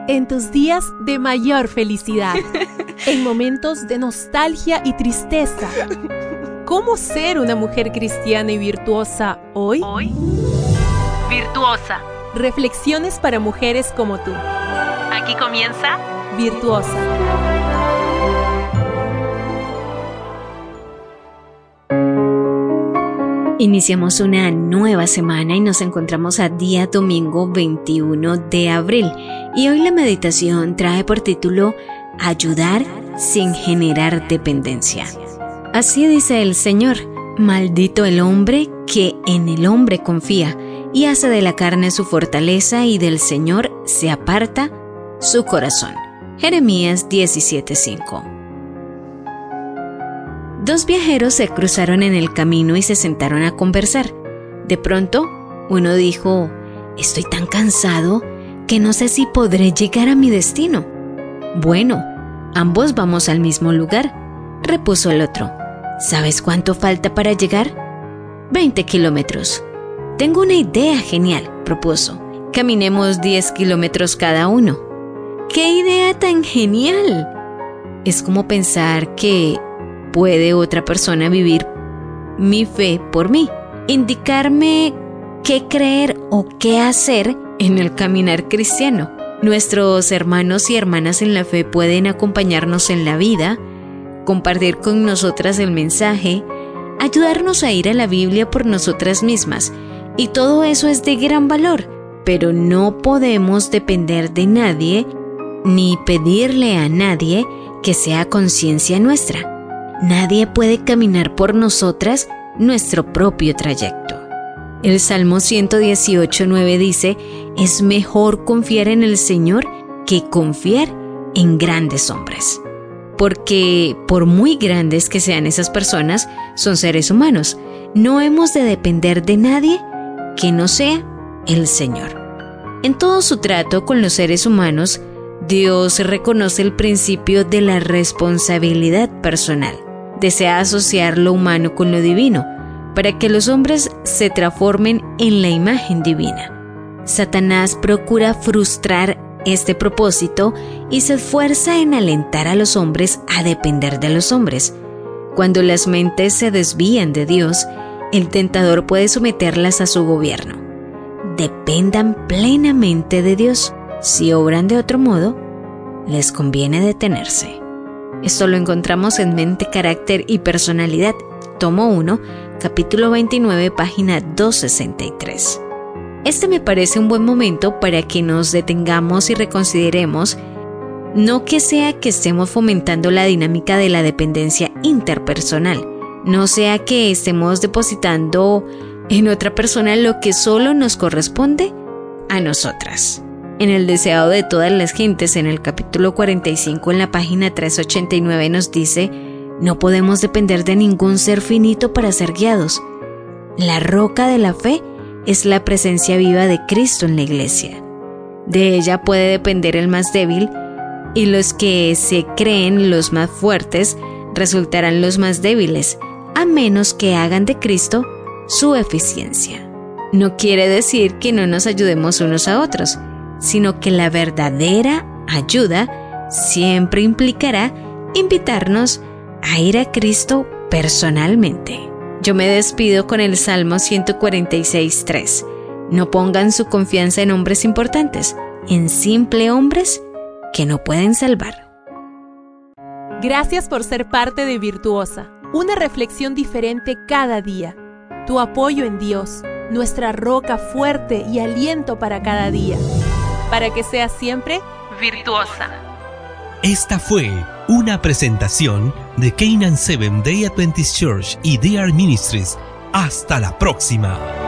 En tus días de mayor felicidad, en momentos de nostalgia y tristeza. ¿Cómo ser una mujer cristiana y virtuosa hoy? Virtuosa. Reflexiones para mujeres como tú. Aquí comienza Virtuosa. Iniciamos una nueva semana y nos encontramos a día domingo 21 de abril. Y hoy la meditación trae por título Ayudar sin generar dependencia. Así dice el Señor: maldito el hombre que en el hombre confía y hace de la carne su fortaleza y del Señor se aparta su corazón. Jeremías 17:5. Dos viajeros se cruzaron en el camino y se sentaron a conversar. De pronto, uno dijo: estoy tan cansado que no sé si podré llegar a mi destino. Bueno, ambos vamos al mismo lugar, repuso el otro. ¿Sabes cuánto falta para llegar? 20 kilómetros. Tengo una idea genial, propuso. Caminemos 10 kilómetros cada uno. ¡Qué idea tan genial! Es como pensar que ¿puede otra persona vivir mi fe por mí? Indicarme qué creer o qué hacer en el caminar cristiano. Nuestros hermanos y hermanas en la fe pueden acompañarnos en la vida, compartir con nosotras el mensaje, ayudarnos a ir a la Biblia por nosotras mismas. Y todo eso es de gran valor, pero no podemos depender de nadie ni pedirle a nadie que sea conciencia nuestra. Nadie puede caminar por nosotras nuestro propio trayecto. El Salmo 118:9 dice: es mejor confiar en el Señor que confiar en grandes hombres. Porque por muy grandes que sean esas personas, son seres humanos. No hemos de depender de nadie que no sea el Señor. En todo su trato con los seres humanos, Dios reconoce el principio de la responsabilidad personal. Desea asociar lo humano con lo divino, para que los hombres se transformen en la imagen divina. Satanás procura frustrar este propósito y se esfuerza en alentar a los hombres a depender de los hombres. Cuando las mentes se desvían de Dios, el tentador puede someterlas a su gobierno. Dependan plenamente de Dios. Si obran de otro modo, les conviene detenerse. Esto lo encontramos en Mente, Carácter y Personalidad, tomo 1, capítulo 29, página 263. Este me parece un buen momento para que nos detengamos y reconsideremos, no que sea que estemos fomentando la dinámica de la dependencia interpersonal, no sea que estemos depositando en otra persona lo que solo nos corresponde a nosotras. En el deseado de todas las gentes, en el capítulo 45, en la página 389, nos dice: no podemos depender de ningún ser finito para ser guiados. La roca de la fe es la presencia viva de Cristo en la iglesia. De ella puede depender el más débil, y los que se creen los más fuertes resultarán los más débiles, a menos que hagan de Cristo su eficiencia. No quiere decir que no nos ayudemos unos a otros, sino que la verdadera ayuda siempre implicará invitarnos a ir a Cristo personalmente. Yo me despido con el Salmo 146:3. No pongan su confianza en hombres importantes, en simples hombres que no pueden salvar. Gracias por ser parte de Virtuosa, una reflexión diferente cada día. Tu apoyo en Dios, nuestra roca fuerte y aliento para cada día. Para que seas siempre virtuosa. Esta fue una presentación de Canaan Seventh Day Adventist Church y DR Ministries. Hasta la próxima.